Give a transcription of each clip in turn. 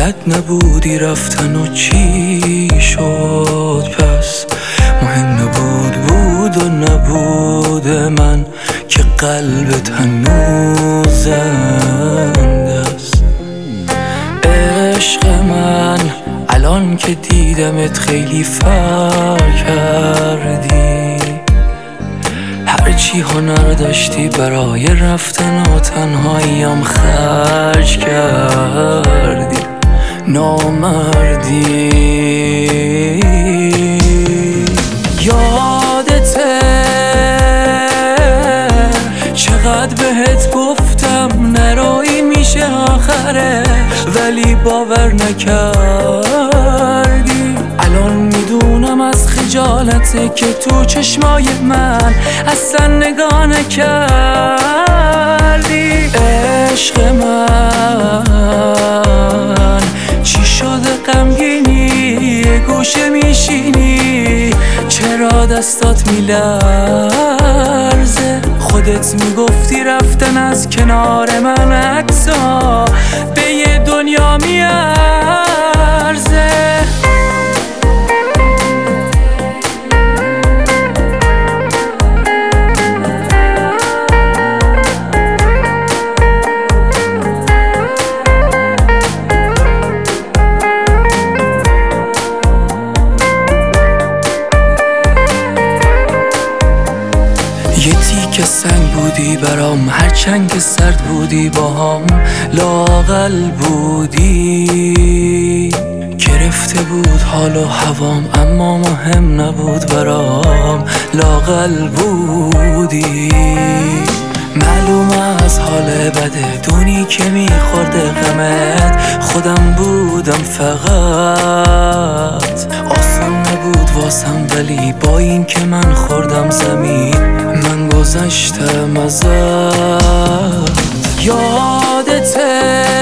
بلد نبودی رفتن و چی شد پس مهم نبود و نبود من که قلبت هنوز زنده است. عشق من الان که دیدمت خیلی فرق کردی، هرچی هنر داشتی برای رفتن و تنهاییم خرج کردی. نامردی یادته چقدر بهت گفتم نروی میشه آخره، ولی باور نکردی. الان میدونم از خجالته که تو چشمای من اصلا نگاه نکردی. عشق من چی شده غمگینی یه گوشه میشینی، چرا دستات میلرزه؟ خودت میگفتی رفتن از کنار من عکسا به یه دنیا میارزه. یه تیکه سنگ بودی برام، هرچند که سرد بودی باهام لااقل بودی. گرفته بود حال و هوام اما مهم نبود برام، لااقل بودی. معلومه از حال بده دونی که میخورده غمت خودم بودم فقط. آسان نبود واسم ولی با این که من خوردم زمین من گذشتم ازت. یادته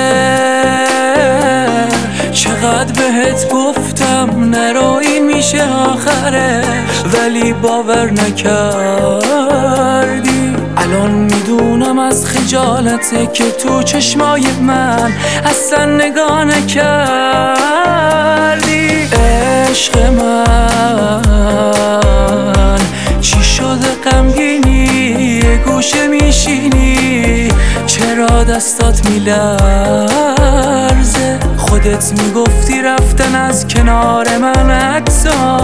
چقدر بهت گفتم نروی میشه آخره، ولی باور نکردی. الان میدونم از خجالته که تو چشمای من اصلا نگاه نکردی. عشق من چی شده غمگینی یه گوشه میشینی، چرا دستات میلرزه؟ خودت میگفتی رفتن از کنار من عکسا